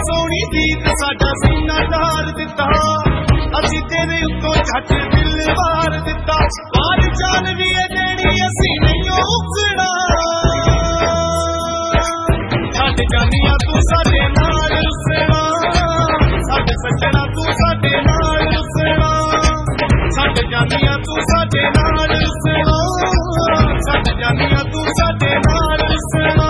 सोहनी दीत साडा सीना तार दिता असी तेरे उत्तों झट दिल वार दिता वार जान भी है देनी असी नहीं उखड़ा छड्ड जानिया तू साडे नाल रुसना साडे सजना तू साडे नाल रुसना छड्ड जानिया तू साडे नाल रुसना छड्ड जानिया तू साडे नाल रुसना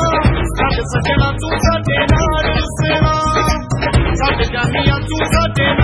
सजना तू साडे नाल रुसना छड्ड जानिया तू साडे